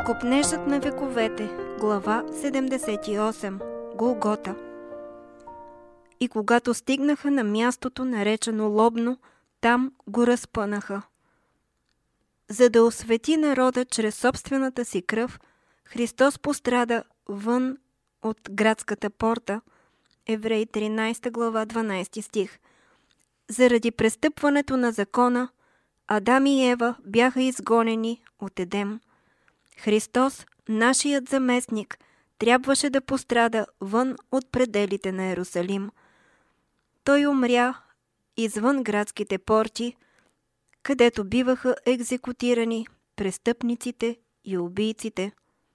Копнежът на вековете, глава 78, Голгота. И когато стигнаха на мястото, наречено Лобно, там го разпънаха. За да освети народа чрез собствената си кръв, Христос пострада вън от градската порта, Евреи 13 глава 12 стих. Заради престъпването на закона, Адам и Ева бяха изгонени от Едем. Христос, нашият заместник, трябваше да пострада вън от пределите на Йерусалим. Той умря извън градските порти, където биваха екзекутирани престъпниците и убийците.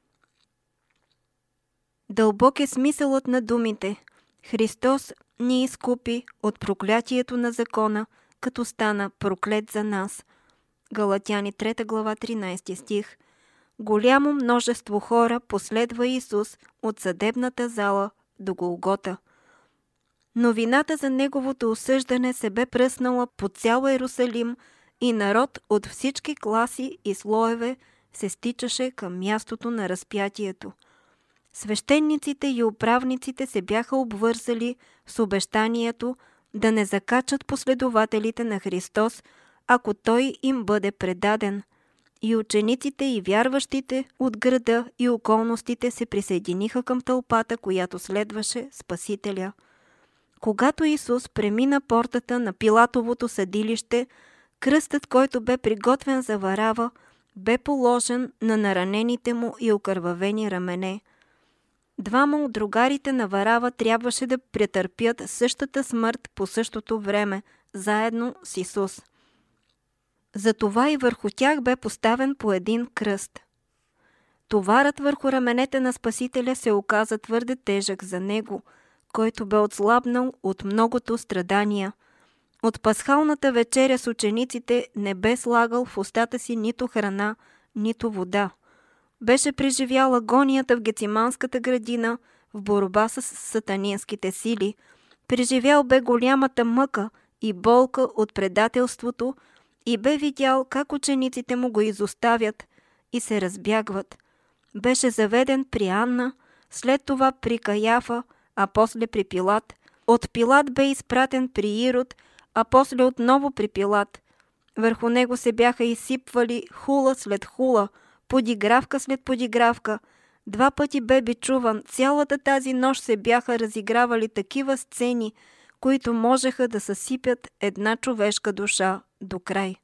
Дълбок е смисълът на думите. Христос ни изкупи от проклятието на закона, като стана проклет за нас. Галатяни 3 глава 13 стих. Голямо множество хора последва Исус от съдебната зала до Голгота. Новината за неговото осъждане се бе пръснала по цял Йерусалим и народ от всички класи и слоеве се стичаше към мястото на разпятието. Свещениците и управниците се бяха обвързали с обещанието да не закачат последователите на Христос, ако Той им бъде предаден. И учениците и вярващите от града и околностите се присъединиха към тълпата, която следваше Спасителя. Когато Исус премина портата на Пилатовото съдилище, кръстът, който бе приготвен за Варава, бе положен на наранените му и окървавени рамене. Двама от другарите на Варава трябваше да претърпят същата смърт по същото време, заедно с Исус. Затова и върху тях бе поставен по един кръст. Товарът върху раменете на Спасителя се оказа твърде тежък за него, който бе отслабнал от многото страдания. От пасхалната вечеря с учениците не бе слагал в устата си нито храна, нито вода. Беше преживял агонията в Гециманската градина в борба с сатанинските сили. Преживял бе голямата мъка и болка от предателството и бе видял как учениците му го изоставят и се разбягват. Беше заведен при Анна, след това при Каяфа, а после при Пилат. От Пилат бе изпратен при Ирод, а после отново при Пилат. Върху него се бяха изсипвали хула след хула, подигравка след подигравка. 2 пъти бе бичуван. Цялата тази нощ се бяха разигравали такива сцени, които можеха да съсипят една човешка душа до край.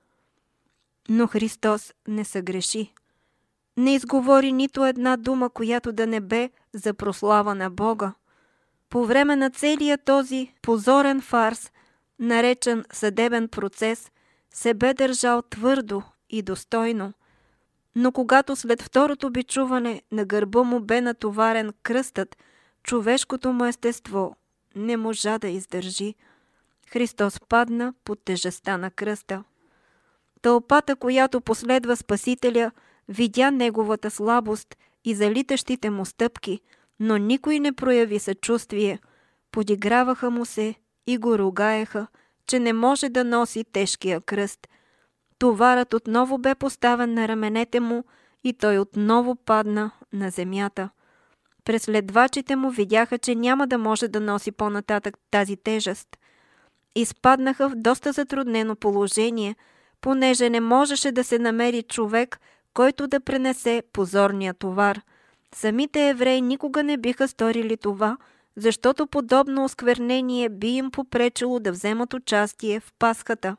Но Христос не съгреши. Не изговори нито една дума, която да не бе за прослава на Бога. По време на целия този позорен фарс, наречен съдебен процес, се бе държал твърдо и достойно. Но когато след второто бичуване на гърба му бе натоварен кръстът, човешкото му естество не можа да издържи. Христос падна под тежестта на кръста. Тълпата, която последва Спасителя, видя неговата слабост и залитащите му стъпки, но никой не прояви съчувствие. Подиграваха му се и го ругаеха, че не може да носи тежкия кръст. Товарът отново бе поставен на раменете му и той отново падна на земята. Преследвачите му видяха, че няма да може да носи по-нататък тази тежест. Изпаднаха в доста затруднено положение, понеже не можеше да се намери човек, който да пренесе позорния товар. Самите евреи никога не биха сторили това, защото подобно осквернение би им попречило да вземат участие в Пасхата.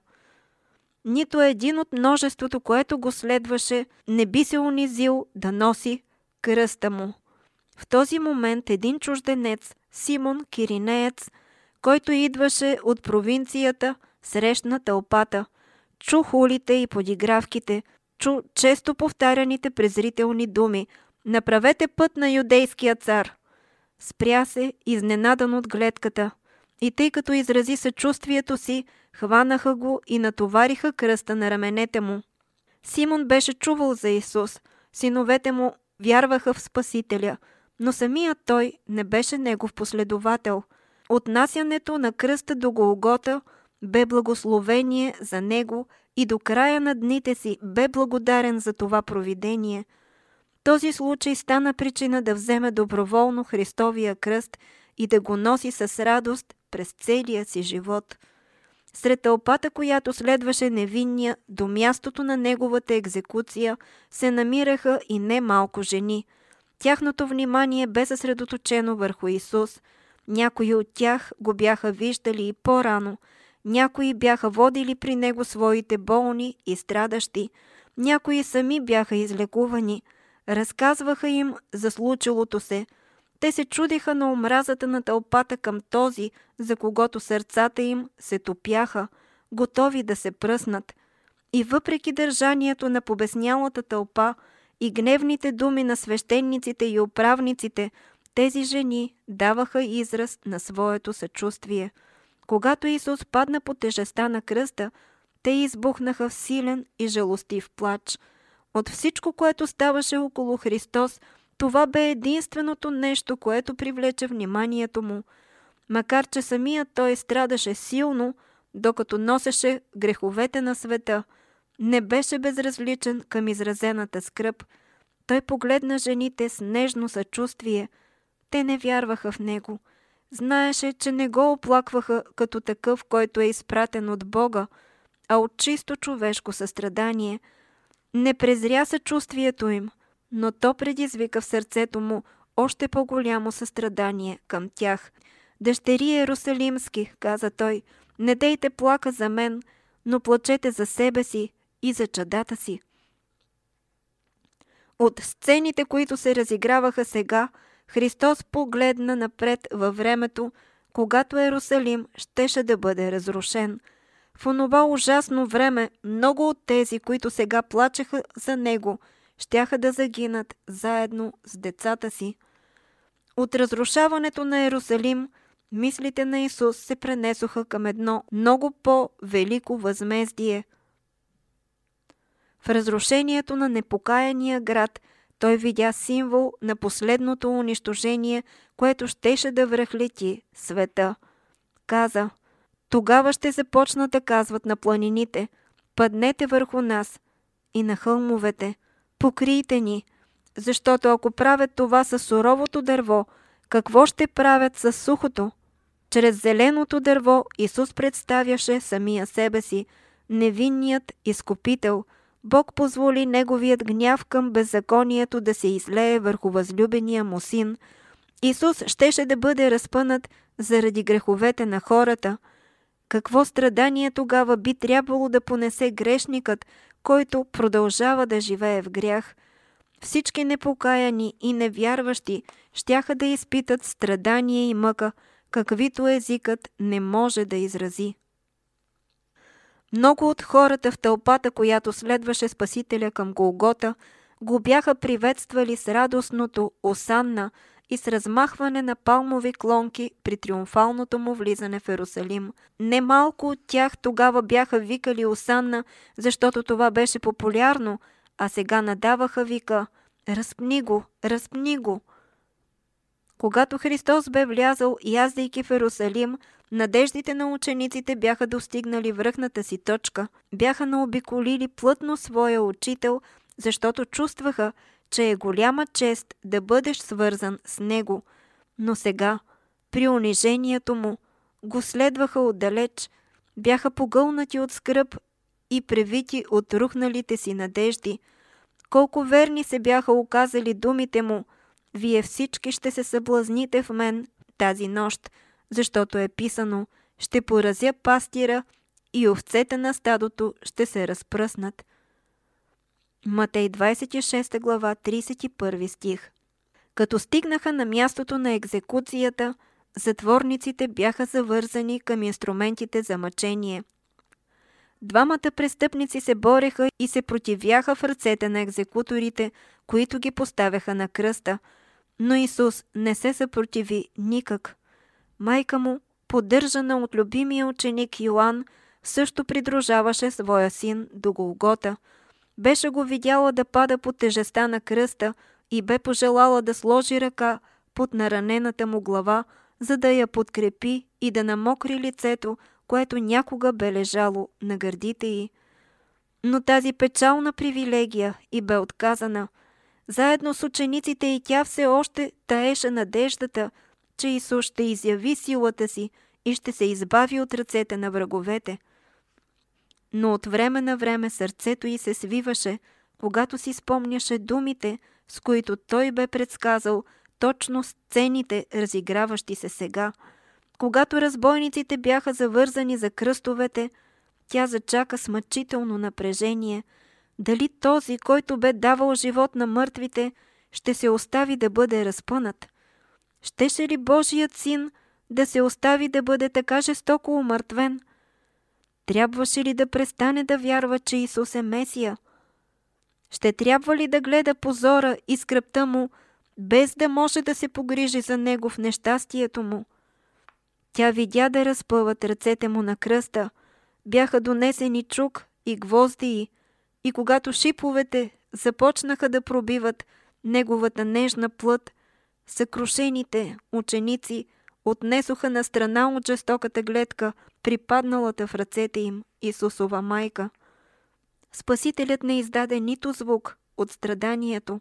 Нито един от множеството, което го следваше, не би се унизил да носи кръста му. В този момент един чужденец, Симон Киринеец, който идваше от провинцията, срещна тълпата. Чу хулите и подигравките, чу често повтаряните презрителни думи: „Направете път на юдейския цар!“ Спря се, изненадан от гледката, и тъй като изрази съчувствието си, хванаха го и натовариха кръста на раменете му. Симон беше чувал за Исус, синовете му вярваха в Спасителя, но самият той не беше негов последовател. Отнасянето на кръста до Голгота бе благословение за него и до края на дните си бе благодарен за това провидение. Този случай стана причина да вземе доброволно Христовия кръст и да го носи с радост през целия си живот. Сред тълпата, която следваше невинния до мястото на неговата екзекуция, се намираха и немалко жени. Тяхното внимание бе съсредоточено върху Исус. Някои от тях го бяха виждали и по-рано. Някои бяха водили при него своите болни и страдащи. Някои сами бяха излекувани. Разказваха им за случилото се. Те се чудиха на омразата на тълпата към този, за когото сърцата им се топяха, готови да се пръснат. И въпреки държанието на побеснялата тълпа и гневните думи на свещениците и управниците, тези жени даваха израз на своето съчувствие. Когато Исус падна по тежестта на кръста, те избухнаха в силен и жалостив плач. От всичко, което ставаше около Христос, това бе единственото нещо, което привлече вниманието му. Макар че самият той страдаше силно, докато носеше греховете на света, не беше безразличен към изразената скръб. Той погледна жените с нежно съчувствие. Те не вярваха в него. Знаеше, че не го оплакваха като такъв, който е изпратен от Бога, а от чисто човешко състрадание. Не презря съчувствието им, но то предизвика в сърцето му още по-голямо състрадание към тях. Дъщери Иерусалимски, каза той, не дейте плака за мен, но плачете за себе си и за чадата си. От сцените, които се разиграваха сега, Христос погледна напред във времето, когато Иерусалим щеше да бъде разрушен. В онова ужасно време много от тези, които сега плачеха за него, щяха да загинат заедно с децата си. От разрушаването на Иерусалим, мислите на Исус се пренесоха към едно много по-велико възмездие. В разрушението на непокаяния град той видя символ на последното унищожение, което щеше да връхлети света. Каза: тогава ще започнат да казват на планините: паднете върху нас, и на хълмовете: покрийте ни, защото ако правят това със суровото дърво, какво ще правят със сухото? Чрез зеленото дърво Исус представяше самия себе си, невинният изкупител. Бог позволи неговият гняв към беззаконието да се излее върху възлюбения му син. Исус щеше да бъде разпънат заради греховете на хората. Какво страдание тогава би трябвало да понесе грешникът, който продължава да живее в грях? Всички непокаяни и невярващи щяха да изпитат страдание и мъка, каквито езикът не може да изрази. Много от хората в тълпата, която следваше Спасителя към Голгота, го бяха приветствали с радостното осанна и с размахване на палмови клонки при триумфалното му влизане в Иерусалим. Немалко от тях тогава бяха викали осанна, защото това беше популярно, а сега надаваха вика: разпни го, разпни го! Когато Христос бе влязъл, яздейки в Иерусалим, надеждите на учениците бяха достигнали връхната си точка. Бяха наобиколили плътно своя учител, защото чувстваха, че е голяма чест да бъдеш свързан с него. Но сега, при унижението му, го следваха отдалеч, бяха погълнати от скръб и превити от рухналите си надежди. Колко верни се бяха оказали думите му: вие всички ще се съблазните в мен тази нощ, защото е писано: ще поразя пастира и овцете на стадото ще се разпръснат. Матей 26 глава 31 стих. Като стигнаха на мястото на екзекуцията, затворниците бяха завързани към инструментите за мъчение. Двамата престъпници се бореха и се противяха в ръцете на екзекуторите, които ги поставяха на кръста, но Исус не се съпротиви никак. Майка му, поддържана от любимия ученик Йоан, също придружаваше своя син до Голгота. Беше го видяла да пада под тежестта на кръста и бе пожелала да сложи ръка под наранената му глава, за да я подкрепи и да намокри лицето, което някога бе лежало на гърдите й. Но тази печална привилегия й бе отказана. Заедно с учениците и тя все още таеше надеждата, че Исус ще изяви силата си и ще се избави от ръцете на враговете. Но от време на време сърцето й се свиваше, когато си спомняше думите, с които той бе предсказал точно сцените, разиграващи се сега. Когато разбойниците бяха завързани за кръстовете, тя зачака с мъчително напрежение. Дали този, който бе давал живот на мъртвите, ще се остави да бъде разпънат? Щеше ли Божият син да се остави да бъде така жестоко умъртвен? Трябваше ли да престане да вярва, че Исус е Месия? Ще трябва ли да гледа позора и скръбта му, без да може да се погрижи за него в нещастието му? Тя видя да разпъват ръцете му на кръста, бяха донесени чук и гвозди и когато шиповете започнаха да пробиват неговата нежна плът, съкрушените ученици отнесоха на страна от жестоката гледка припадналата в ръцете им Исусова майка. Спасителят не издаде нито звук от страданието.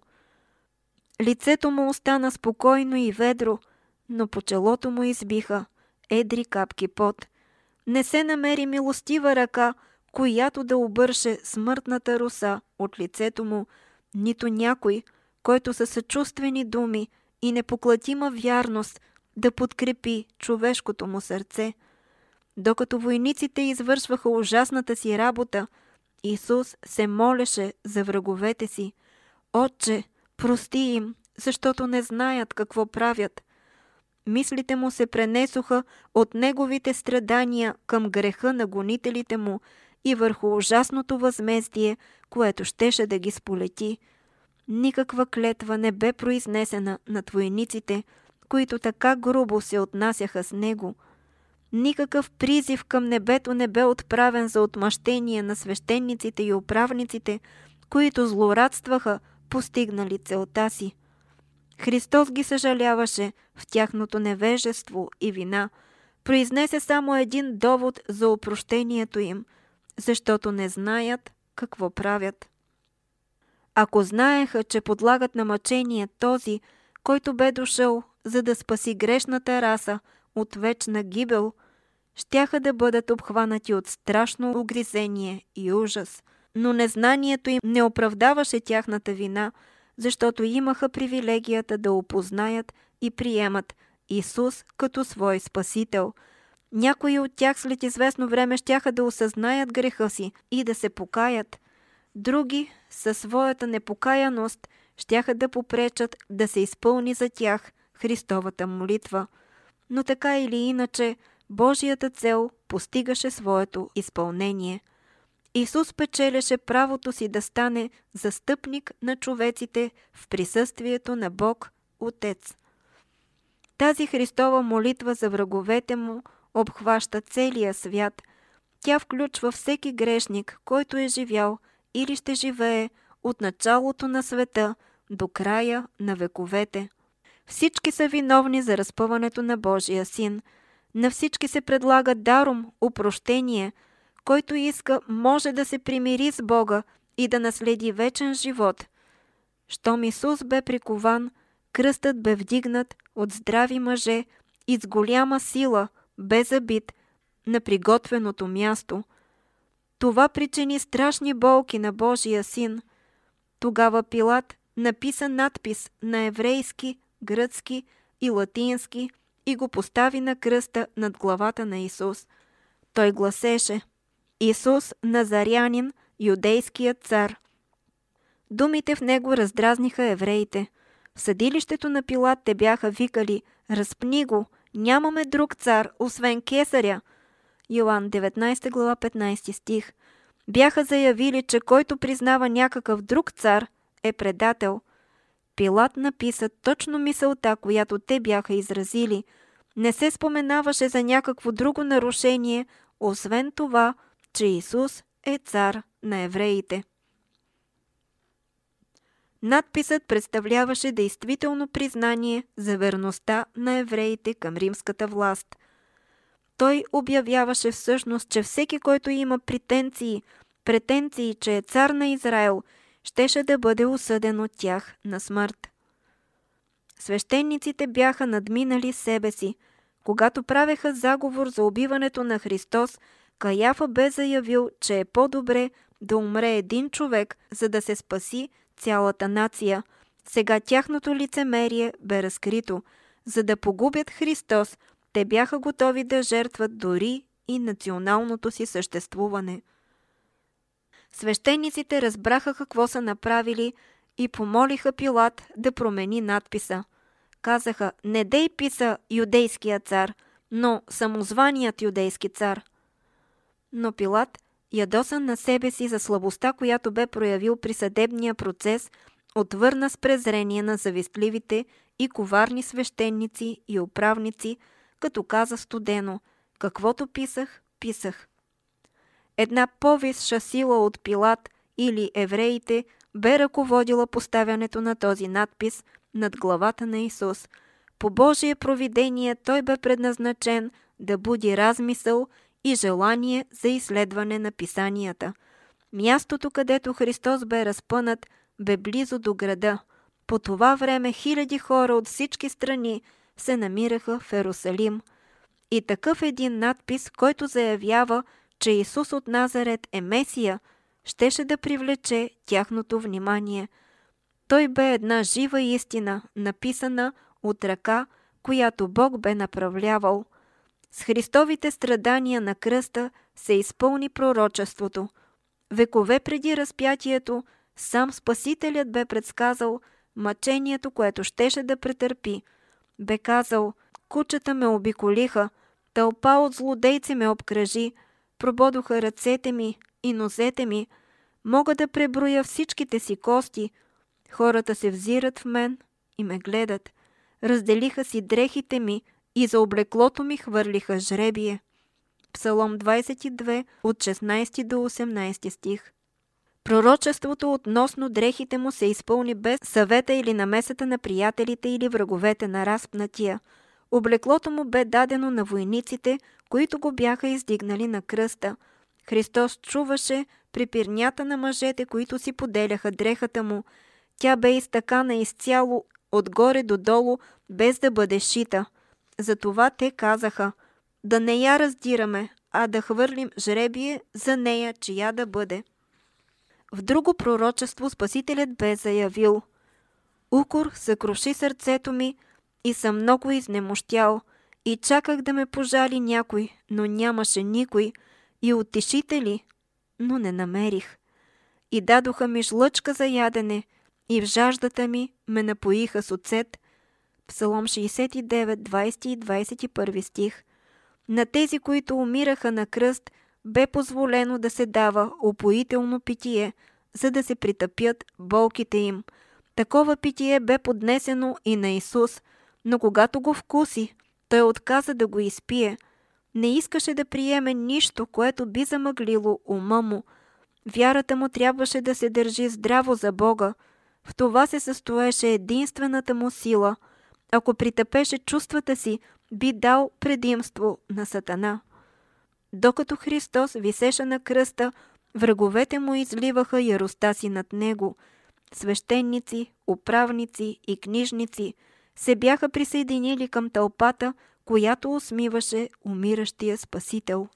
Лицето му остана спокойно и ведро, но по челото му избиха едри капки пот. Не се намери милостива ръка, която да обърше смъртната роса от лицето му, нито някой, който със съчувствени думи и непоклатима вярност да подкрепи човешкото му сърце. Докато войниците извършваха ужасната си работа, Исус се молеше за враговете си. Отче, прости им, защото не знаят какво правят. Мислите му се пренесоха от неговите страдания към греха на гонителите му и върху ужасното възмездие, което щеше да ги сполети. Никаква клетва не бе произнесена над войниците, които така грубо се отнасяха с него. Никакъв призив към небето не бе отправен за отмъщение на свещениците и управниците, които злорадстваха, постигнали целта си. Христос ги съжаляваше в тяхното невежество и вина. Произнесе само един довод за опрощението им, защото не знаят какво правят. Ако знаеха, че подлагат на мъчение този, който бе дошъл, за да спаси грешната раса от вечна гибел, щяха да бъдат обхванати от страшно угризение и ужас. Но незнанието им не оправдаваше тяхната вина, защото имаха привилегията да опознаят и приемат Исус като свой Спасител. Някои от тях след известно време щяха да осъзнаят греха си и да се покаят. Други, със своята непокаяност, щяха да попречат да се изпълни за тях Христовата молитва. Но така или иначе, Божията цел постигаше своето изпълнение. Исус печелеше правото си да стане застъпник на човеците в присъствието на Бог Отец. Тази Христова молитва за враговете му обхваща целия свят. Тя включва всеки грешник, който е живял или ще живее от началото на света до края на вековете. Всички са виновни за разпъването на Божия Син. На всички се предлага даром, опрощение. Който иска, може да се примири с Бога и да наследи вечен живот. Щом Исус бе прикован, кръстът бе вдигнат от здрави мъже и с голяма сила бе забит на приготвеното място. Това причини страшни болки на Божия Син. Тогава Пилат написа надпис на еврейски, гръцки и латински и го постави на кръста над главата на Исус. Той гласеше: Исус Назарянин, юдейският цар. Думите в него раздразниха евреите. В съдилището на Пилат те бяха викали: разпни го, нямаме друг цар, освен Кесаря. Йоан 19 глава 15 стих. Бяха заявили, че който признава някакъв друг цар е предател. Пилат написа точно мисълта, която те бяха изразили. Не се споменаваше за някакво друго нарушение, освен това, че Исус е цар на евреите. Надписът представляваше действително признание за верността на евреите към римската власт. Той обявяваше всъщност, че всеки, който има претенции, че е цар на Израел, щеше да бъде осъден от тях на смърт. Свещениците бяха надминали себе си. Когато правеха заговор за убиването на Христос, Каяфа бе заявил, че е по-добре да умре един човек, за да се спаси цялата нация. Сега тяхното лицемерие бе разкрито. За да погубят Христос, те бяха готови да жертват дори и националното си съществуване. Свещениците разбраха какво са направили и помолиха Пилат да промени надписа. Казаха: не дей писа юдейския цар, но самозваният юдейски цар. Но Пилат, ядосан на себе си за слабостта, която бе проявил при съдебния процес, отвърна с презрение на завистливите и коварни свещеници и управници, като каза студено: каквото писах, писах. Една по-висша сила от Пилат или евреите бе ръководила поставянето на този надпис над главата на Исус. По Божие провидение той бе предназначен да буди размисъл и желание за изследване на писанията. Мястото, където Христос бе разпънат, бе близо до града. По това време хиляди хора от всички страни се намираха в Йерусалим. И такъв един надпис, който заявява, че Исус от Назарет е Месия, щеше да привлече тяхното внимание. Той бе една жива истина, написана от ръка, която Бог бе направлявал. С Христовите страдания на кръста се изпълни пророчеството. Векове преди разпятието, сам Спасителят бе предсказал мъчението, което щеше да претърпи. Бе казал: кучета ме обиколиха, тълпа от злодейци ме обкръжи, прободоха ръцете ми и нозете ми, мога да преброя всичките си кости. Хората се взират в мен и ме гледат. Разделиха си дрехите ми и за облеклото ми хвърлиха жребие. Псалом 22 от 16 до 18 стих. Пророчеството относно дрехите му се изпълни без съвета или намесата на приятелите или враговете на разпнатия. Облеклото му бе дадено на войниците, които го бяха издигнали на кръста. Христос чуваше препирнята на мъжете, които си поделяха дрехата му. Тя бе изтъкана изцяло отгоре до долу, без да бъде шита. Затова те казаха: да не я раздираме, а да хвърлим жребие за нея, чия да бъде. В друго пророчество Спасителят бе заявил: укор съкруши сърцето ми и съм много изнемощял, и чаках да ме пожали някой, но нямаше никой, и утешители, но не намерих. И дадоха ми жлъчка за ядене, и в жаждата ми ме напоиха с оцет. Псалом 69, 20 и 21 стих. На тези, които умираха на кръст, бе позволено да се дава упоително питие, за да се притъпят болките им. Такова питие бе поднесено и на Исус, но когато го вкуси, той отказа да го изпие. Не искаше да приеме нищо, което би замъглило ума му. Вярата му трябваше да се държи здраво за Бога. В това се състоеше единствената му сила. Ако притъпеше чувствата си, би дал предимство на Сатана. Докато Христос висеше на кръста, враговете му изливаха яростта си над него. Свещеници, управници и книжници се бяха присъединили към тълпата, която усмиваше умиращия Спасител.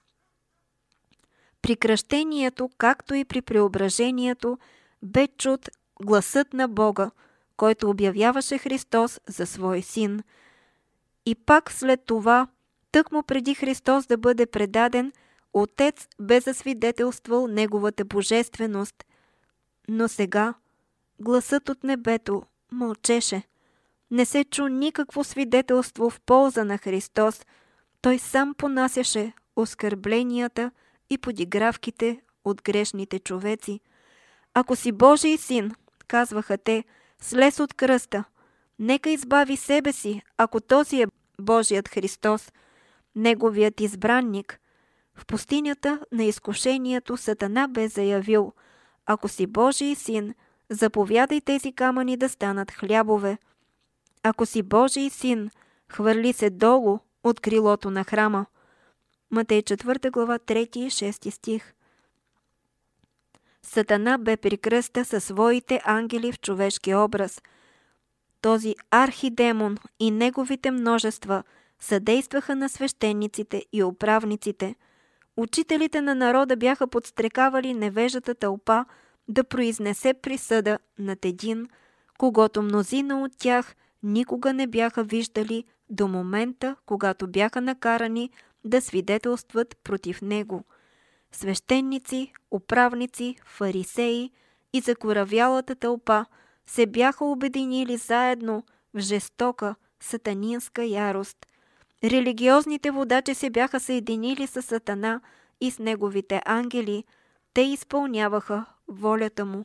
При кръщението, както и при преображението, бе чут гласът на Бога, който обявяваше Христос за свой син. И пак след това, тъкмо преди Христос да бъде предаден, Отец бе засвидетелствал неговата божественост. Но сега гласът от небето мълчеше. Не се чу никакво свидетелство в полза на Христос. Той сам понасяше оскърбленията и подигравките от грешните човеци. Ако си Божий син, казваха те, слез от кръста. Нека избави себе си, ако този е Божият Христос, неговият избранник. В пустинята на изкушението Сатана бе заявил: ако си Божий син, заповядай тези камъни да станат хлябове. Ако си Божий син, хвърли се долу от крилото на храма. Матей 4 глава 3 и 6 стих. Сатана бе при кръста със своите ангели в човешки образ. Този архидемон и неговите множества съдействаха на свещениците и управниците. Учителите на народа бяха подстрекавали невежата тълпа да произнесе присъда над един, когато мнозина от тях никога не бяха виждали до момента, когато бяха накарани да свидетелстват против него. Свещеници, управници, фарисеи и закоравялата тълпа се бяха обединили заедно в жестока сатанинска ярост. Религиозните водачи се бяха съединили с Сатана и с неговите ангели. Те изпълняваха волята му.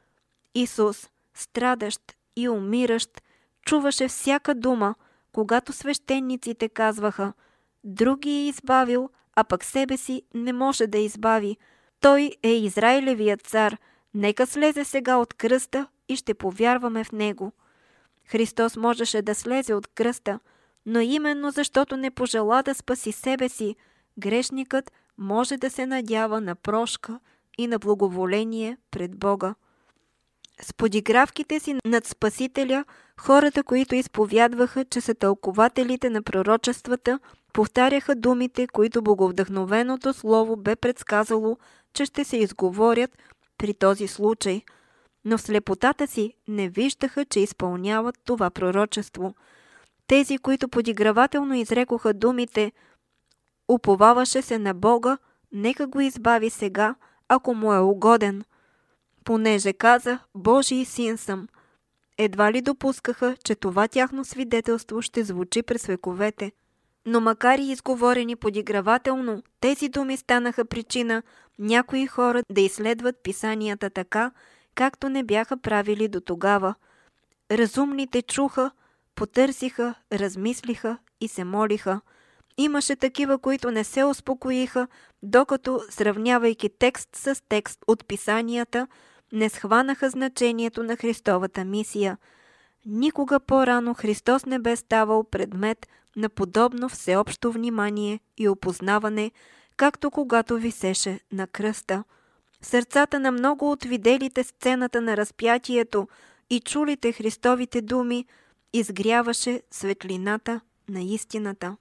Исус, страдащ и умиращ, чуваше всяка дума, когато свещениците казваха: други е избавил, а пък себе си не може да избави. Той е Израилевият цар. Нека слезе сега от кръста и ще повярваме в него. Христос можеше да слезе от кръста, но именно защото не пожела да спаси себе си, грешникът може да се надява на прошка и на благоволение пред Бога. С подигравките си над Спасителя, хората, които изповядваха, че са тълкователите на пророчествата, повтаряха думите, които боговдъхновеното слово бе предсказало, че ще се изговорят при този случай. Но в слепотата си не виждаха, че изпълняват това пророчество. Тези, които подигравателно изрекоха думите: уповаваше се на Бога, нека го избави сега, ако му е угоден. Понеже каза: Божий син съм. Едва ли допускаха, че това тяхно свидетелство ще звучи през вековете. Но макар и изговорени подигравателно, тези думи станаха причина някои хора да изследват писанията така, както не бяха правили до тогава. Разумните чуха, потърсиха, размислиха и се молиха. Имаше такива, които не се успокоиха, докато, сравнявайки текст с текст от писанията, не схванаха значението на Христовата мисия. Никога по-рано Христос не бе ставал предмет на подобно всеобщо внимание и опознаване, както когато висеше на кръста. В сърцата на много от виделите сцената на разпятието и чулите Христовите думи изгряваше светлината на истината.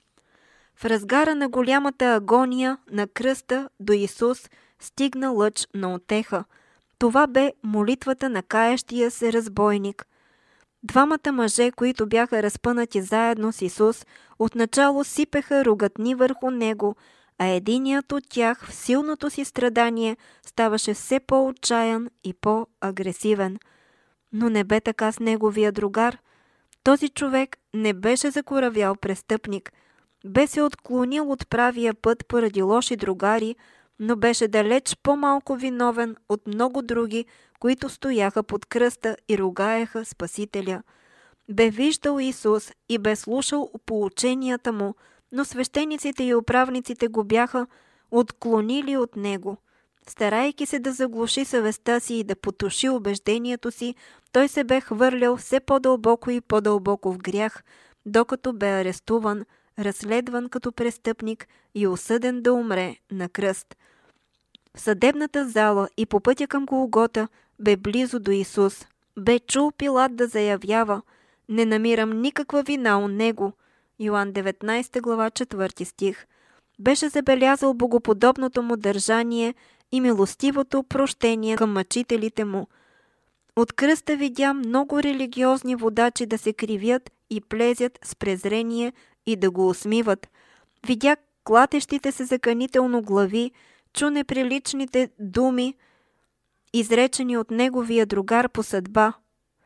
В разгара на голямата агония на кръста до Исус стигна лъч на утеха. Това бе молитвата на каещия се разбойник. Двамата мъже, които бяха разпънати заедно с Исус, отначало сипеха ругатни върху него, а единият от тях в силното си страдание ставаше все по-отчаян и по-агресивен. Но не бе така с неговия другар. Този човек не беше закоравял престъпник. Бе се отклонил от правия път поради лоши другари, но беше далеч по-малко виновен от много други, които стояха под кръста и ругаеха Спасителя. Бе виждал Исус и бе слушал поученията му, но свещениците и управниците го бяха отклонили от него. Старайки се да заглуши съвестта си и да потуши убеждението си, той се бе хвърлял все по-дълбоко и по-дълбоко в грях, докато бе арестуван, разследван като престъпник и осъден да умре на кръст. В съдебната зала и по пътя към Голгота бе близо до Исус. Бе чул Пилат да заявява: не намирам никаква вина у него. Йоан 19 глава 4 стих. Беше забелязал богоподобното му държание и милостивото прощение към мъчителите му. От кръста видя много религиозни водачи да се кривят и плезят с презрение и да го усмиват. Видя клатещите се заканително глави, чу неприличните думи, изречени от неговия другар по съдба.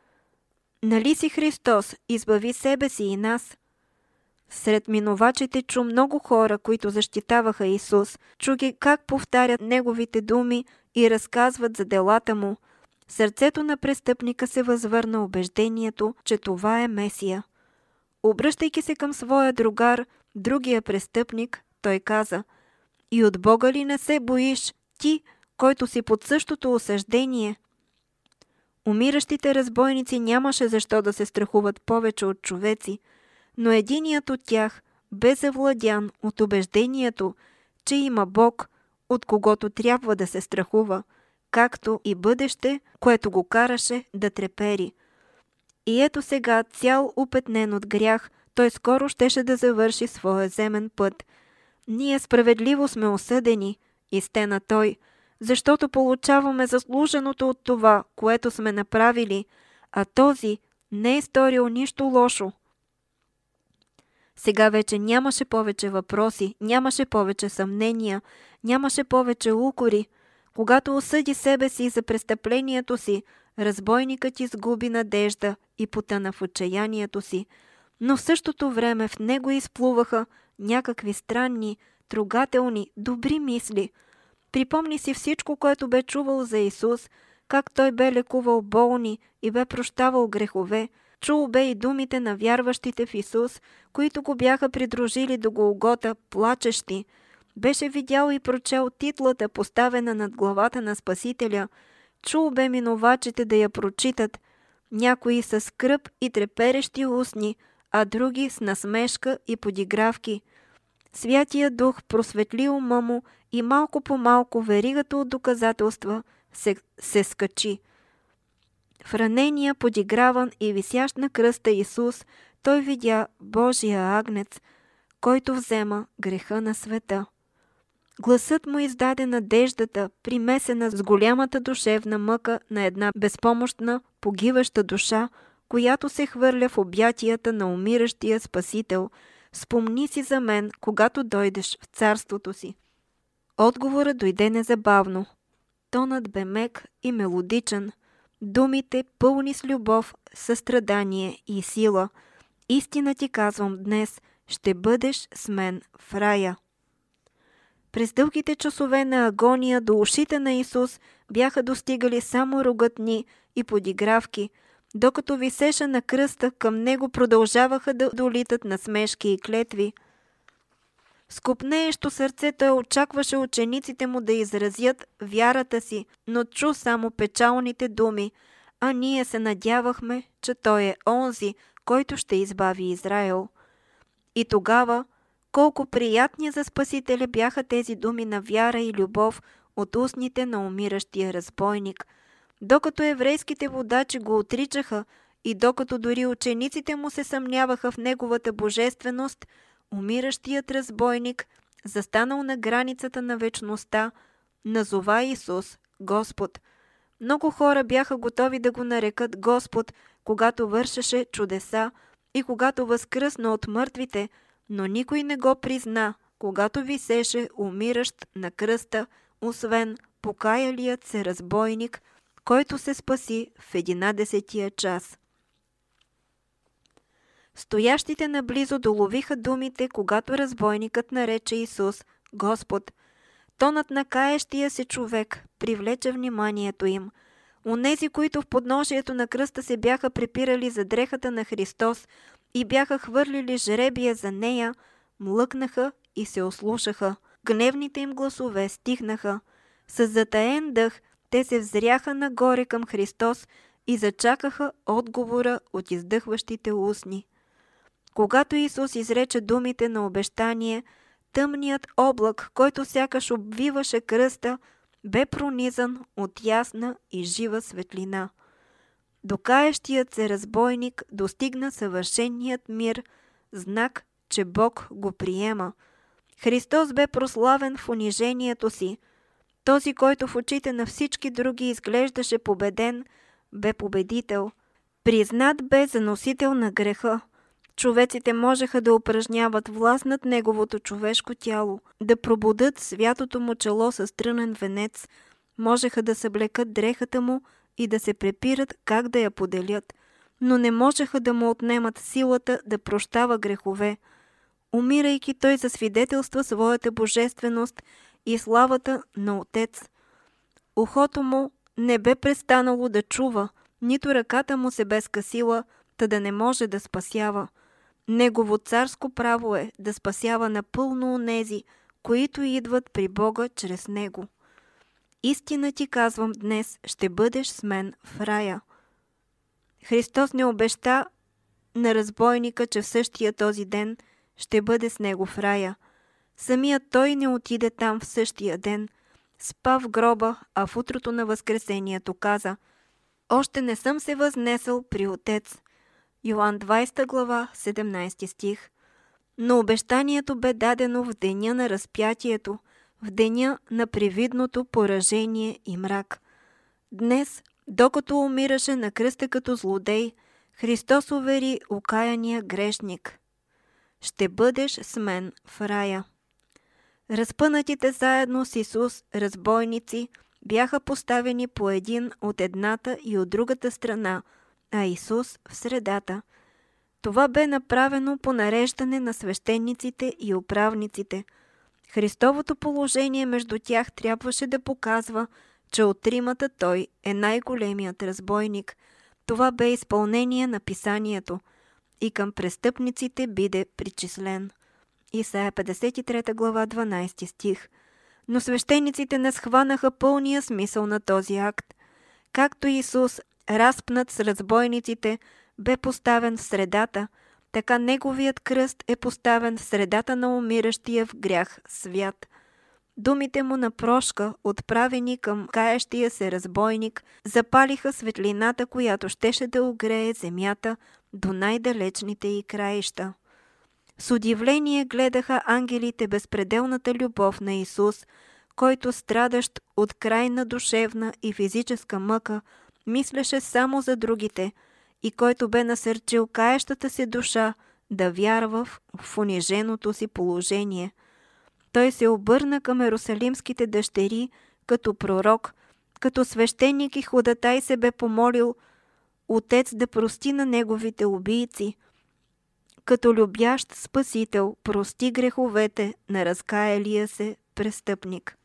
Нали си Христос, избави себе си и нас? Сред минувачите чу много хора, които защитаваха Исус. Чу ги как повтарят неговите думи и разказват за делата му. В сърцето на престъпника се възвърна убеждението, че това е Месия. Обръщайки се към своя другар, другия престъпник, той каза: и от Бога ли не се боиш, ти, който си под същото осъждение? Умиращите разбойници нямаше защо да се страхуват повече от човеци, но единият от тях бе завладян от убеждението, че има Бог, от когото трябва да се страхува. както и бъдеще, което го караше да трепери. И ето сега, цял упетнен от грях, той скоро щеше да завърши своя земен път. Ние справедливо сме осъдени, изтена той, защото получаваме заслуженото от това, което сме направили, а този не е сторил нищо лошо. Сега вече нямаше повече въпроси, нямаше повече съмнения, нямаше повече укори. Когато осъди себе си за престъплението си, разбойникът изгуби надежда и потъна в отчаянието си, но в същото време в него изплуваха някакви странни, трогателни, добри мисли. Припомни си всичко, което бе чувал за Исус, как той бе лекувал болни и бе прощавал грехове. Чул бе и думите на вярващите в Исус, които го бяха придружили до Голгота, плачещи. Беше видял и прочел титлата, поставена над главата на Спасителя. Чул бе минувачите да я прочитат, някои с скръб и треперещи устни, а други с насмешка и подигравки. Святия Дух просветли ума му и малко по малко веригата от доказателства се скачи. В ранения, подиграван и висящ на кръста Исус, той видя Божия агнец, който взема греха на света. Гласът му издаде надеждата, примесена с голямата душевна мъка на една безпомощна, погиваща душа, която се хвърля в обятията на умиращия Спасител. Спомни си за мен, когато дойдеш в царството си. Отговорът дойде незабавно. Тонът бе мек и мелодичен. Думите пълни с любов, състрадание и сила. Истина ти казвам днес, ще бъдеш с мен в рая. През дългите часове на агония до ушите на Исус бяха достигали само ругатни и подигравки. Докато висеше на кръста, към него продължаваха да долитат насмешки и клетви. С копнеещо сърце той очакваше учениците му да изразят вярата си, но чу само печалните думи, а ние се надявахме, че той е онзи, който ще избави Израел. И тогава, колко приятни за Спасителя бяха тези думи на вяра и любов от устните на умиращия разбойник. Докато еврейските водачи го отричаха и докато дори учениците му се съмняваха в неговата божественост, умиращият разбойник, застанал на границата на вечността, назова Исус Господ. Много хора бяха готови да го нарекат Господ, когато вършеше чудеса и когато възкръсна от мъртвите, но никой не го призна, когато висеше умиращ на кръста, освен покаялият се разбойник, който се спаси в 11-тия час. Стоящите наблизо доловиха думите, когато разбойникът нарече Исус Господ. Тонът на каещия се човек привлече вниманието им. Онези, които в подножието на кръста се бяха препирали за дрехата на Христос и бяха хвърлили жребия за нея, млъкнаха и се ослушаха. Гневните им гласове стихнаха. С затаен дъх те се взряха нагоре към Христос и зачакаха отговора от издъхващите устни. Когато Исус изрече думите на обещание, тъмният облак, който сякаш обвиваше кръста, бе пронизан от ясна и жива светлина. Докаещият се разбойник достигна съвършеният мир, знак, че Бог го приема. Христос бе прославен в унижението си. Този, който в очите на всички други изглеждаше победен, бе победител. Признат бе за носител на греха. Човеците можеха да упражняват власт над неговото човешко тяло, да пробудат святото му чело с трънен венец, можеха да съблекат дрехата му и да се препират как да я поделят, но не можеха да му отнемат силата да прощава грехове. Умирайки, той засвидетелства своята божественост и славата на Отец. Ухото му не бе престанало да чува, нито ръката му се бе скъсила, та да не може да спасява. Негово царско право е да спасява напълно онези, които идват при Бога чрез него. Истина ти казвам днес, ще бъдеш с мен в рая. Христос не обеща на разбойника, че в същия този ден ще бъде с него в рая. Самият той не отиде там в същия ден. спа в гроба, а в утрото на възкресението каза: още не съм се възнесъл при Отец. Йоан 20 глава, 17 стих. Но обещанието бе дадено в деня на разпятието, в деня на привидното поражение и мрак. Днес, докато умираше на кръста като злодей, Христос увери окаяния грешник: ще бъдеш с мен в рая. Разпънатите заедно с Исус разбойници бяха поставени по един от едната и от другата страна, а Исус в средата. Това бе направено по нареждане на свещениците и управниците. Христовото положение между тях трябваше да показва, че от тримата той е най-големият разбойник. Това бе изпълнение на писанието: и към престъпниците биде причислен. Исаия 53 глава 12 стих. Но свещениците не схванаха пълния смисъл на този акт. Както Исус, разпнат с разбойниците, бе поставен в средата, така неговият кръст е поставен в средата на умиращия в грях свят. Думите му на прошка, отправени към каещия се разбойник, запалиха светлината, която щеше да огрее земята до най-далечните й краища. С удивление гледаха ангелите безпределната любов на Исус, който, страдащ от крайна душевна и физическа мъка, мислеше само за другите и който бе насърчил каещата си душа да вярва в униженото си положение. Той се обърна към ерусалимските дъщери като пророк, като свещеник и ходатай се бе помолил Отец да прости на неговите убийци. Като любящ Спасител прости греховете на разкаялия се престъпник.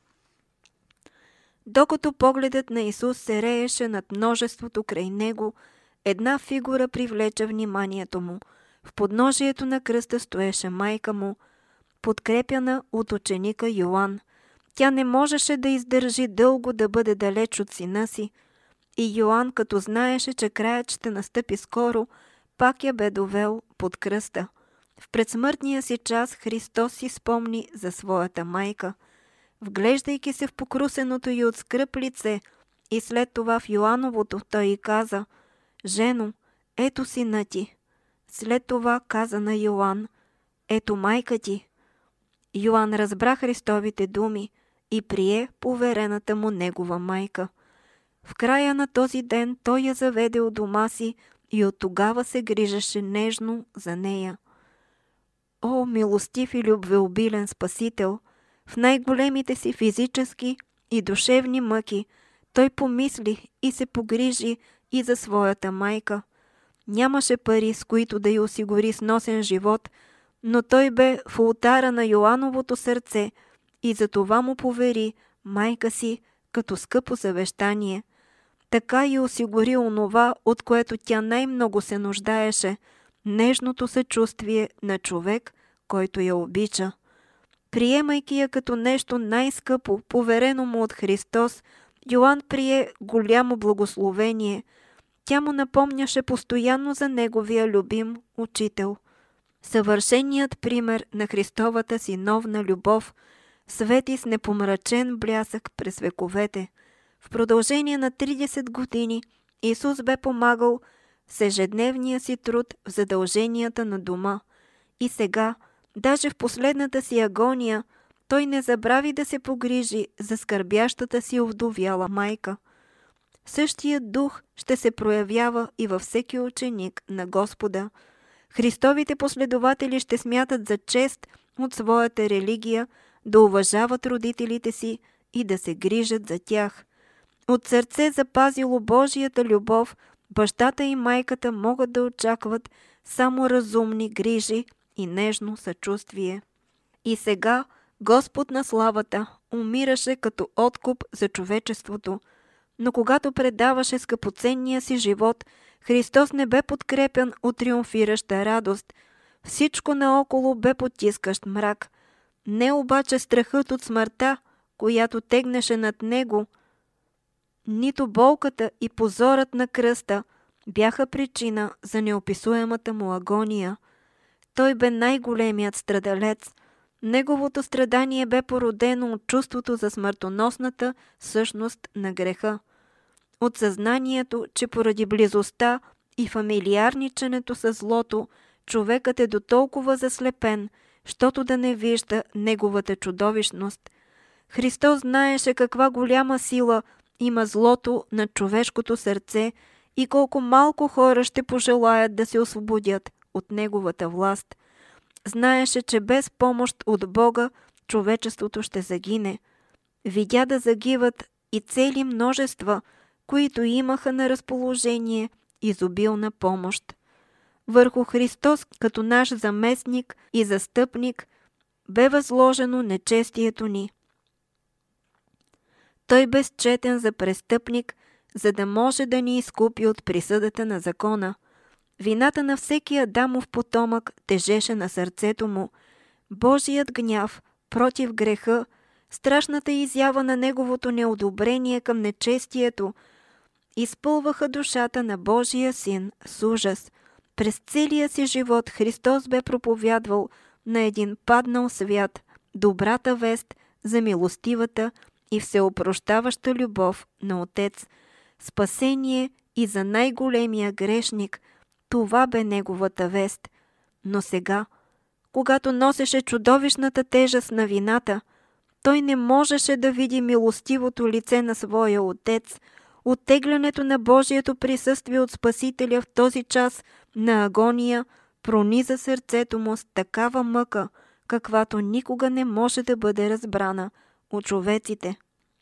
Докато погледът на Исус се рееше над множеството край него, една фигура привлече вниманието му. В подножието на кръста стоеше майка му, подкрепяна от ученика Йоан. Тя не можеше да издържи дълго да бъде далеч от сина си. И Йоан, като знаеше, че краят ще настъпи скоро, пак я бе довел под кръста. В предсмъртния си час Христос си спомни за своята майка. Вглеждайки се в покрусеното й от скръб лице и след това в Йоановото, той й каза: жено, ето сина ти. След това каза на Йоан: ето майка ти. Йоан разбра Христовите думи и прие поверената му негова майка. В края на този ден той я заведе у дома си и от тогава се грижеше нежно за нея. О, милостив и любвеобилен Спасител! В най-големите си физически и душевни мъки той помисли и се погрижи и за своята майка. Нямаше пари, с които да й осигури сносен живот, но той бе в ултара на Йоановото сърце и за това му повери майка си като скъпо завещание. Така й осигури онова, от което тя най-много се нуждаеше – нежното съчувствие на човек, който я обича. Приемайки я като нещо най-скъпо, поверено му от Христос, Йоан прие голямо благословение. Тя му напомняше постоянно за неговия любим учител. Съвършеният пример на Христовата синовна любов свети с непомрачен блясък през вековете. В продължение на 30 години Исус бе помагал с ежедневния си труд в задълженията на дома. И сега, даже в последната си агония, той не забрави да се погрижи за скърбящата си овдовяла майка. Същият дух ще се проявява и във всеки ученик на Господа. Христовите последователи ще смятат за чест от своята религия да уважават родителите си и да се грижат за тях. От сърце запазило Божията любов, бащата и майката могат да очакват само разумни грижи и нежно съчувствие. И сега Господ на славата умираше като откуп за човечеството, но когато предаваше скъпоценния си живот, Христос не бе подкрепян от триумфираща радост. Всичко наоколо бе потискащ мрак. Не обаче страхът от смъртта, която тегнеше над него, нито болката и позорът на кръста бяха причина за неописуемата му агония. Той бе най-големият страдалец, Неговото страдание бе породено от чувството за смъртоносната същност на греха. От съзнанието, че поради близостта и фамилиарниченето с злото, човекът е дотолкова заслепен, щото да не вижда неговата чудовищност. Христос знаеше каква голяма сила има злото на човешкото сърце и колко малко хора ще пожелаят да се освободят от неговата власт. Знаеше, че без помощ от Бога човечеството ще загине. Видя да загиват и цели множества, които имаха на разположение изобилна помощ. Върху Христос, като наш заместник и застъпник, бе възложено нечестието ни. Той бе счетен за престъпник, за да може да ни изкупи от присъдата на закона. Вината на всеки Адамов потомък тежеше на сърцето му. Божият гняв против греха, страшната изява на неговото неодобрение към нечестието, изпълваха душата на Божия син с ужас. През целия си живот Христос бе проповядвал на един паднал свят добрата вест за милостивата и всеопрощаваща любов на Отец, спасение и за най-големия грешник. Това бе неговата вест. Но сега, когато носеше чудовищната тежест на вината, той не можеше да види милостивото лице на своя Отец. Оттеглянето на Божието присъствие от Спасителя в този час на агония прониза сърцето му с такава мъка, каквато никога не може да бъде разбрана от човеците.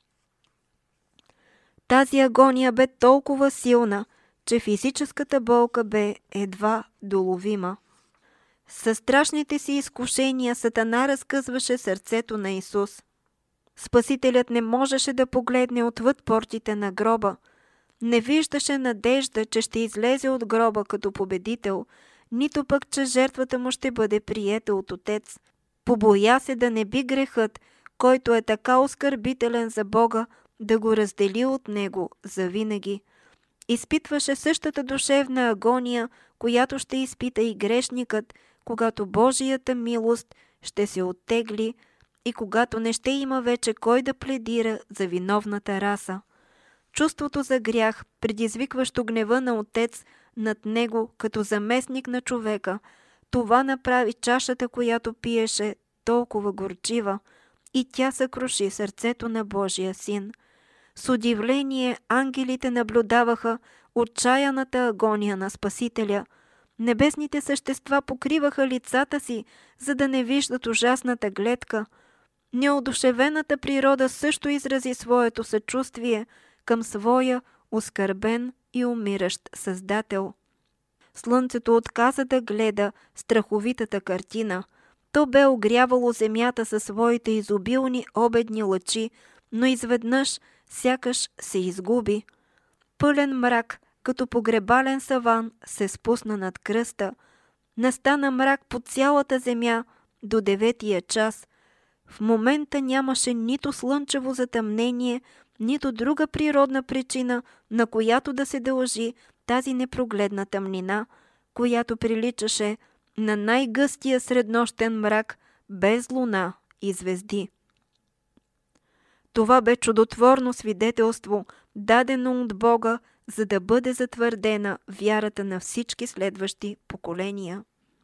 Тази агония бе толкова силна, че физическата болка бе едва доловима. Със страшните си изкушения Сатана разкъсваше сърцето на Исус. Спасителят не можеше да погледне отвъд портите на гроба. Не виждаше надежда, че ще излезе от гроба като победител, нито пък, че жертвата му ще бъде приета от Отец. Побоя се да не би грехът, който е така оскърбителен за Бога, да го раздели от него завинаги. Изпитваше същата душевна агония, която ще изпита и грешникът, когато Божията милост ще се оттегли и когато не ще има вече кой да пледира за виновната раса. Чувството за грях, предизвикващо гнева на Отец над него като заместник на човека, това направи чашата, която пиеше, толкова горчива, и тя съкруши сърцето на Божия син. С удивление ангелите наблюдаваха отчаяната агония на Спасителя. Небесните същества покриваха лицата си, за да не виждат ужасната гледка. Неодушевената природа също изрази своето съчувствие към своя оскърбен и умиращ Създател. Слънцето отказа да гледа страховитата картина. То бе огрявало земята със своите изобилни обедни лъчи, но изведнъж сякаш се изгуби. Пълен мрак, като погребален саван, се спусна над кръста. Настана мрак по цялата земя до 9-тия час. В момента нямаше нито слънчево затъмнение, нито друга природна причина, на която да се дължи тази непрогледна тъмнина, която приличаше на най-гъстия среднощен мрак, без луна и звезди. Това бе чудотворно свидетелство, дадено от Бога, за да бъде затвърдена вярата на всички следващи поколения.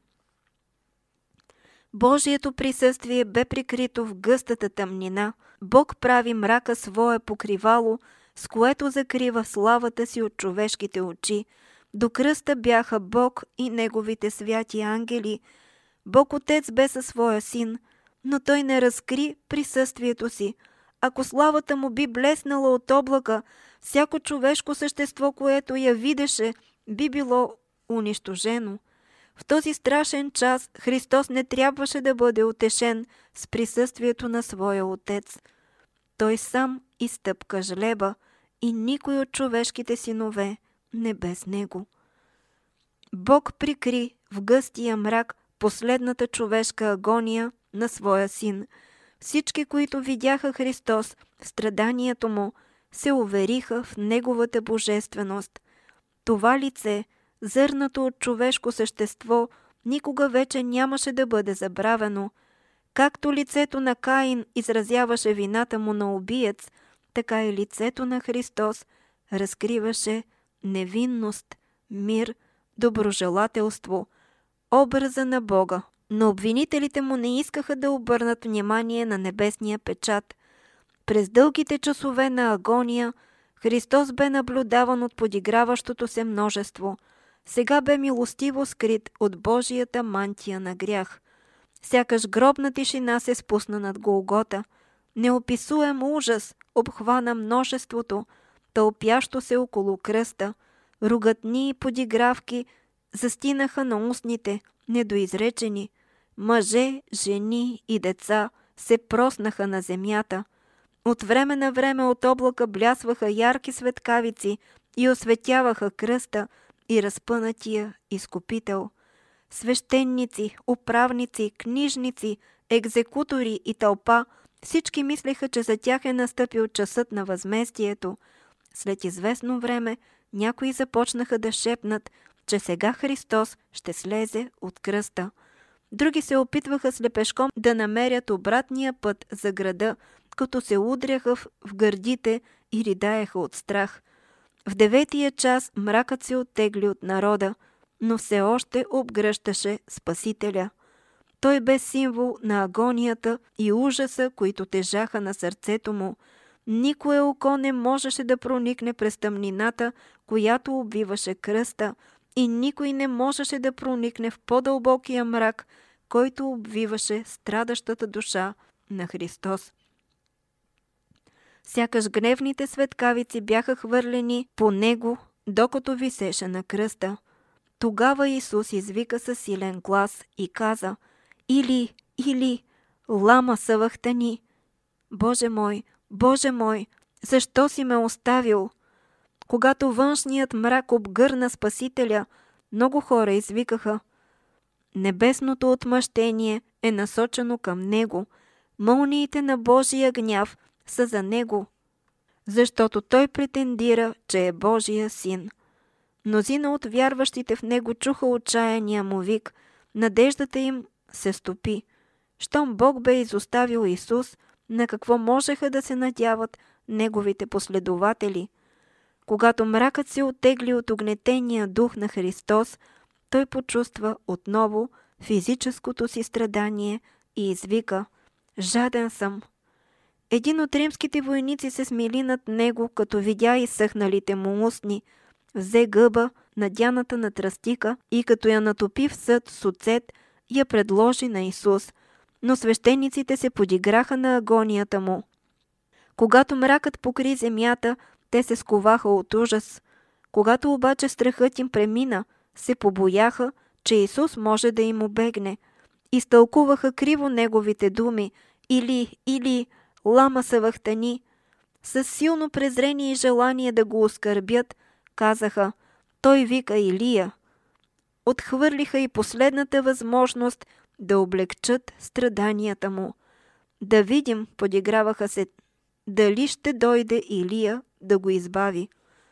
Божието присъствие бе прикрито в гъстата тъмнина. Бог прави мрака свое покривало, с което закрива славата си от човешките очи. До кръста бяха Бог и неговите святи ангели. Бог Отец бе със своя син, но той не разкри присъствието си. Ако славата му би блеснала от облака, всяко човешко същество, което я видеше, би било унищожено. В този страшен час Христос не трябваше да бъде утешен с присъствието на своя Отец. Той сам изтъпка жлеба и никой от човешките синове не бе с него. Бог прикри в гъстия мрак последната човешка агония на своя син. Всички, които видяха Христос в страданието му, се увериха в неговата божественост. Това лице, зърнато от човешко същество, никога вече нямаше да бъде забравено. Както лицето на Каин изразяваше вината му на убиец, така и лицето на Христос разкриваше невинност, мир, доброжелателство, образа на Бога. Но обвинителите му не искаха да обърнат внимание на небесния печат. През дългите часове на агония Христос бе наблюдаван от подиграващото се множество. Сега бе милостиво скрит от Божията мантия на грях. Сякаш гробна тишина се спусна над Голгота. Неописуем ужас обхвана множеството, тълпящо се около кръста. Ругатни и подигравки застинаха на устните, недоизречени. Мъже, жени и деца се проснаха на земята. От време на време от облака блясваха ярки светкавици и осветяваха кръста и разпънатия изкупител. Свещеници, управници, книжници, екзекутори и тълпа, всички мислеха, че за тях е настъпил часът на възмездието. След известно време някои започнаха да шепнат, че сега Христос ще слезе от кръста. Други се опитваха слепешком да намерят обратния път за града, като се удряха в гърдите и ридаеха от страх. В 9-тия час мракът се оттегли от народа, но все още обгръщаше Спасителя. Той бе символ на агонията и ужаса, които тежаха на сърцето му. Никое око не можеше да проникне през тъмнината, която обвиваше кръста, и никой не можеше да проникне в по-дълбокия мрак, който обвиваше страдащата душа на Христос. Сякаш гневните светкавици бяха хвърлени по него, докато висеше на кръста. Тогава Исус извика със силен глас и каза: Или, лама савахтани. Боже мой, защо си ме оставил? Когато външният мрак обгърна Спасителя, много хора извикаха: Небесното отмъщение е насочено към него, мълниите на Божия гняв са за него, защото той претендира, че е Божия син. Мнозина от вярващите в него чуха отчаяния му вик, надеждата им се стопи. Щом Бог бе изоставил Исус, на какво можеха да се надяват неговите последователи? Когато мракът се оттегли от огнетения дух на Христос, той почувства отново физическото си страдание и извика: Жаден съм. Един от римските войници се смили над него, като видя изсъхналите му устни, взе гъба, надяната на тръстика, и като я натопи в съд с оцет, я предложи на Исус, но свещениците се подиграха на агонията му. Когато мракът покри земята, те се сковаха от ужас. Когато обаче страхът им премина, се побояха, че Исус може да им убегне. Изтълкуваха криво неговите думи: или, лама савахтани. Със силно презрение и желание да го оскърбят, казаха: Той вика Илия. Отхвърлиха и последната възможност да облегчат страданията му. Да видим, подиграваха се, дали ще дойде Илия да го избави.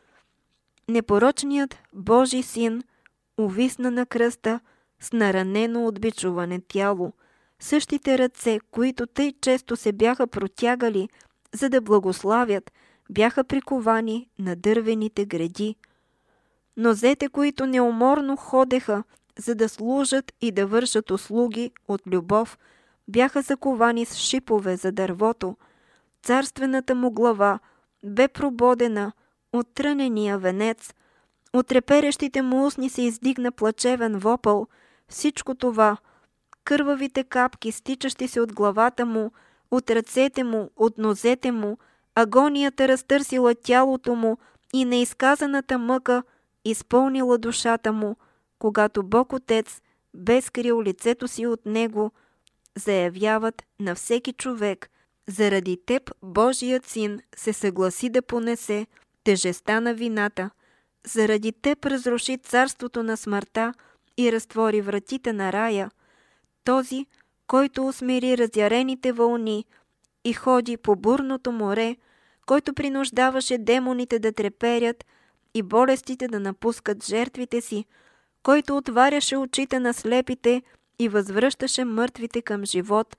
Непорочният Божи син увисна на кръста с наранено от бичуване тяло. Същите ръце, които тъй често се бяха протягали, за да благославят, бяха приковани на дървените греди. Нозете, които неуморно ходеха, за да служат и да вършат услуги от любов, бяха заковани с шипове за дървото. Царствената му глава бе прободена от трънения венец. От треперещите му устни се издигна плачевен вопъл. Всичко това, кървавите капки, стичащи се от главата му, от ръцете му, от нозете му, агонията разтърсила тялото му и неизказаната мъка изпълнила душата му, когато Бог Отец бе скрил лицето си от него, заявяват на всеки човек: заради теб Божият син се съгласи да понесе тежестта на вината, заради теб разруши царството на смъртта и разтвори вратите на рая. Този, който усмири разярените вълни и ходи по бурното море, който принуждаваше демоните да треперят и болестите да напускат жертвите си, който отваряше очите на слепите и възвръщаше мъртвите към живот,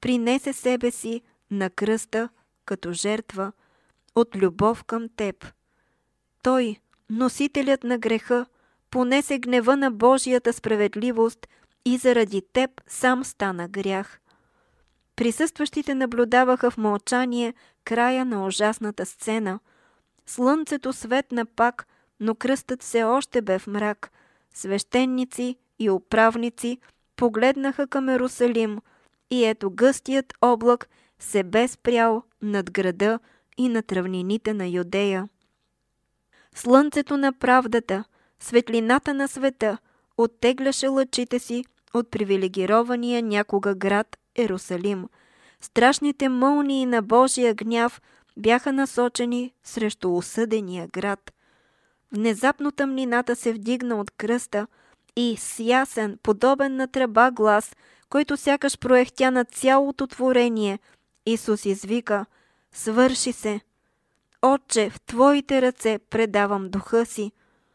принесе себе си на кръста като жертва от любов към теб. Той, носителят на греха, понесе гнева на Божията справедливост и заради теб сам стана грях. Присъстващите наблюдаваха в мълчание края на ужасната сцена. Слънцето светна пак, но кръстът все още бе в мрак. Свещеници и управници погледнаха към Ерусалим и ето гъстият облак се бе спрял над града и над равнините на Юдея. Слънцето на правдата, светлината на света, оттегляше лъчите си от привилегирования някога град Ерусалим. Страшните мълнии на Божия гняв бяха насочени срещу осъдения град. Внезапно тъмнината се вдигна от кръста и с ясен, подобен на тръба глас, който сякаш проехтя на цялото творение, Исус извика: „Свърши се! Отче, в Твоите ръце предавам духа си!“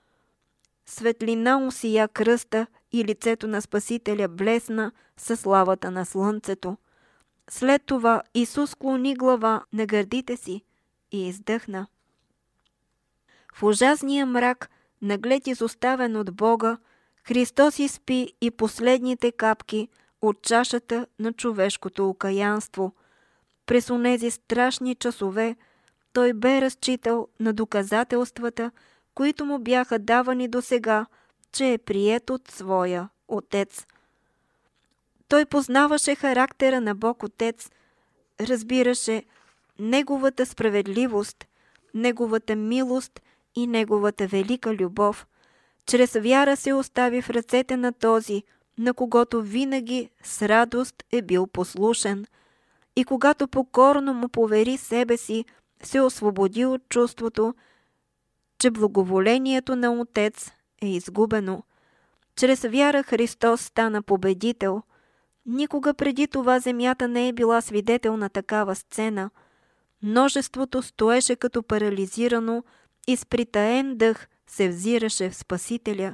Светлина усия кръста и лицето на Спасителя блесна със славата на слънцето. След това Исус склони глава на гърдите си и издъхна. В ужасния мрак, наглед изоставен от Бога, Христос изпи и последните капки от чашата на човешкото окаянство. През онези страшни часове Той бе разчитал на доказателствата, които му бяха давани досега, че е приет от своя Отец. Той познаваше характера на Бог Отец, разбираше Неговата справедливост, Неговата милост и Неговата велика любов. Чрез вяра се остави в ръцете на този, на когото винаги с радост е бил послушен. И когато покорно му повери себе си, се освободи от чувството, че благоволението на Отец е изгубено. Чрез вяра Христос стана победител. Никога преди това земята не е била свидетел на такава сцена. Множеството стоеше като парализирано и с притаен дъх се взираше в Спасителя.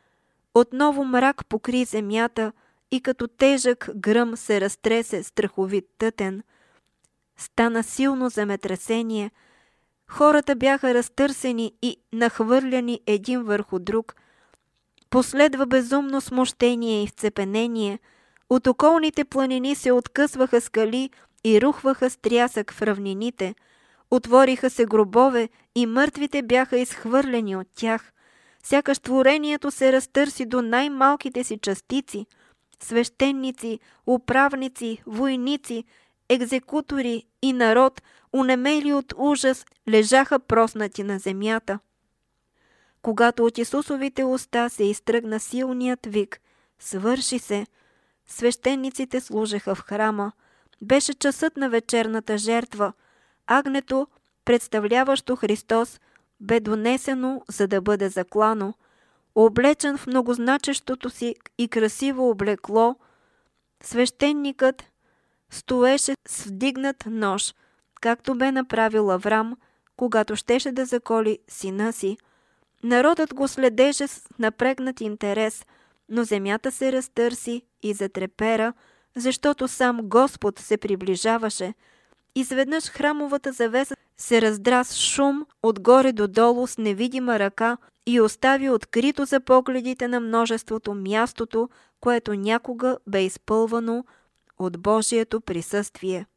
Отново мрак покри земята и като тежък гръм се разтресе страховит тътен. Стана силно земетресение. Хората бяха разтърсени и нахвърляни един върху друг. Последва безумно смущение и вцепенение. От околните планини се откъсваха скали и рухваха с трясък в равнините. Отвориха се гробове и мъртвите бяха изхвърлени от тях. Сякаш творението се разтърси до най-малките си частици. Свещеници, управници, войници, екзекутори и народ, онемели от ужас, лежаха проснати на земята. Когато от Исусовите уста се изтръгна силният вик: „Свърши се!“, свещениците служеха в храма. Беше часът на вечерната жертва. Агнето, представляващо Христос, бе донесено, за да бъде заклано. Облечен в многозначещото си и красиво облекло, свещеникът стоеше с вдигнат нож, както бе направил Аврам, когато щеше да заколи сина си. Народът го следеше с напрегнат интерес, но земята се разтърси и затрепера, защото сам Господ се приближаваше. Изведнъж храмовата завеса се раздра с шум отгоре до долу с невидима ръка и остави открито за погледите на множеството мястото, което някога бе изпълвано от Божието присъствие.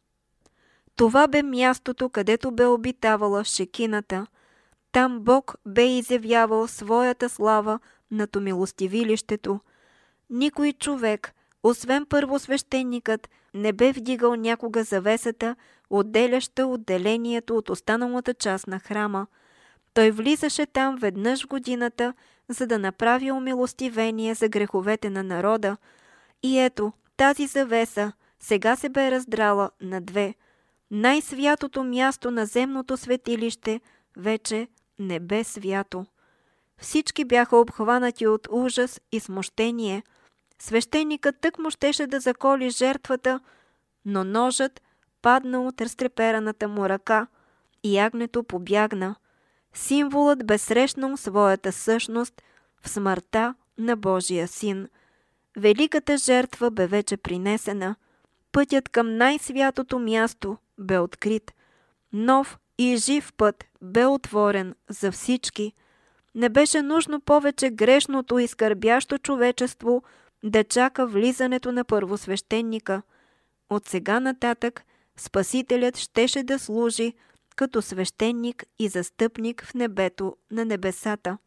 Това бе мястото, където бе обитавала Шекината. Там Бог бе изявявал своята слава над умилостивилището. Никой човек, освен първосвещеникът, не бе вдигал някога завесата, отделяща отделението от останалата част на храма. Той влизаше там веднъж в годината, за да направи умилостивение за греховете на народа. И ето, тази завеса сега се бе раздрала на две. Най-святото място на земното светилище вече не бе свято. Всички бяха обхванати от ужас и смущение. Свещеникът тъкмо щеше да заколи жертвата, но ножът падна от разтрепераната му ръка и агнето побягна. Символът бе срещнал своята същност в смъртта на Божия син. Великата жертва бе вече принесена. пътят към най-святото място бе открит. Нов и жив път бе отворен за всички. Не беше нужно повече грешното и скърбящо човечество да чака влизането на първосвещеника. От сега нататък Спасителят щеше да служи като свещеник и застъпник в небето на небесата.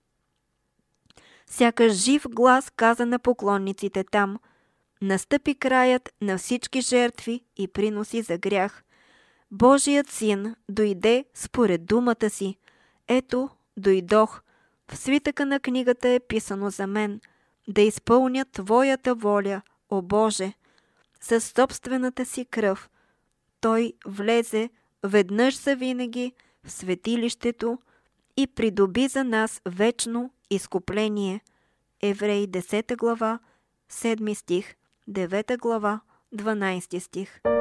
Сякаш жив глас каза на поклонниците там: настъпи краят на всички жертви и приноси за грях. Божият син дойде според думата си. Ето, дойдох. В свитъка на книгата е писано за мен, да изпълня Твоята воля, о Боже. Със собствената си кръв Той влезе веднъж завинаги в светилището и придоби за нас вечно изкупление. Евреи 10 глава, 7 стих, 9 глава, 12 стих.